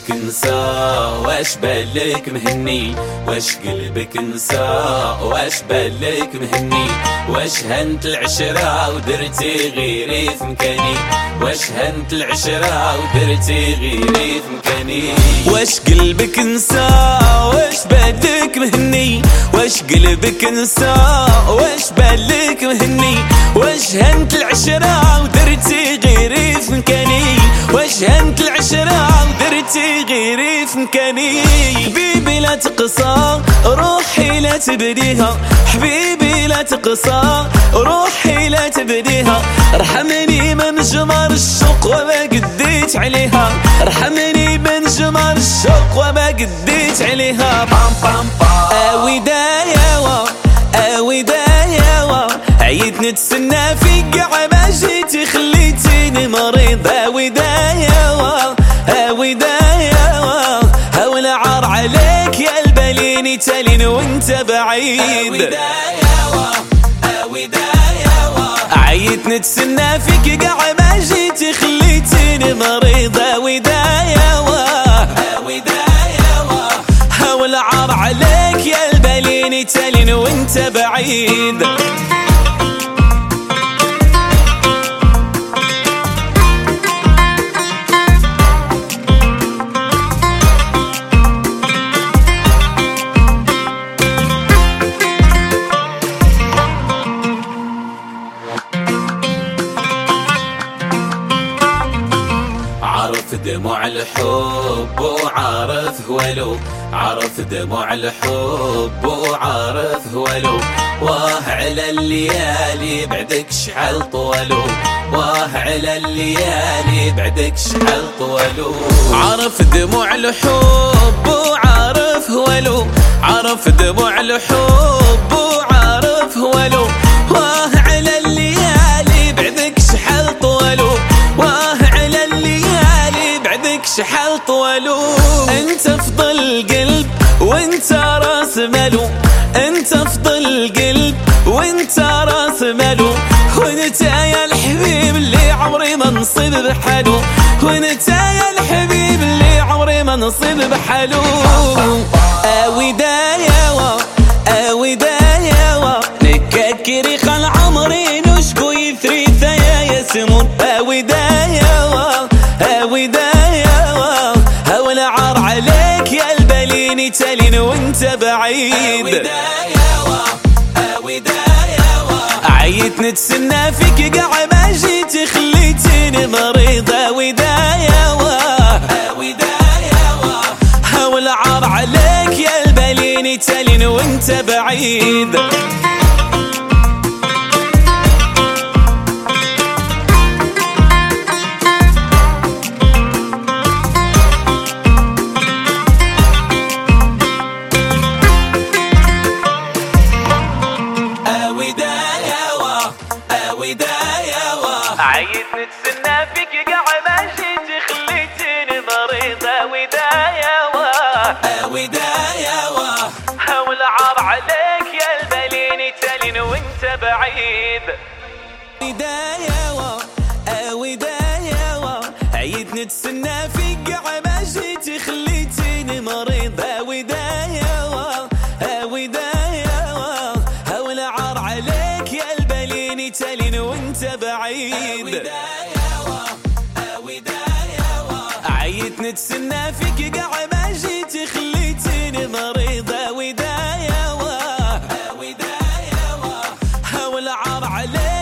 قلبك نسى واش بالك مهني، واش قلبك نسى واش بالك مهني، واش هنت العشرة ودرتي غيري في مكاني، واش هنت العشرة ودرتي غيري في مكاني. واش قلبك نسى واش بالك مهني، واش قلبك نسى واش بالك مهني، واش هنت العشرة ودرتي غيري في مكاني، واش هنت العشرة ودرتي غيري في مكاني. حبيبي لا تقصى روحي لا تبديها، حبيبي لا تقصى روحي لا تبديها، ارحمني من جمر الشوق وما قديت عليها، ارحمني من جمر الشوق وما قديت عليها. بام بام بام ودايا ودايا عيد نتسنى فيك عما جيتي خليتيني مريض. ودايا ودايا هول عار عليك يا البليني تالين وانت بعيد. ودايا عيد نتسنى فيك عما جيتي خليتيني مريض. ودايا هول عار عليك يا البليني تالين وانت بعيد. عرف دموع الحب وعرف هولو، عرف دموع الحب وعرف هولو، واه على الليالي بعدك شحال طولو، واه على الليالي بعدك شحال طولو. عرف دموع الحب وعرف هولو، عرف دموع الحب وعرف هولو، واه على الليالي بعدك شحال طولو، واه على الليالي بعدك شحال طولو. انت افضل قلب وانت راس مالو، انت افضل قلب وانت راس مالو، وانت يا الحبيب اللي عمري ما نصيب بحالو، وانت يا الحبيب اللي عمري ما نصيب بحالو. ودايا ودايا نكاكري خال عمري نشكو يثري ثيا يسمون. ودايا ودايا هول عار عليك يا البليني تالين وانت بعيد. ودايا عيت نتسنى فيك قاع ما جيتي خليتيني مريضة. ودايا هول عار عليك يا البليني تالين وانت بعيد. عيد نتسنى فيك قاع ما جيتي خليتيني مريضة. ودايا هول عار عليك يا البليني تالين وانت بعيد. ودايا عيد نتسنى فيك قاع ما جيتي خليتيني مريضة. ودايا هول عار عليك يا البليني تالين وانت بعيد. عيد نتسنى فيك قاع ما جيتي خليتيني مريضة. ودايا هول عار عليك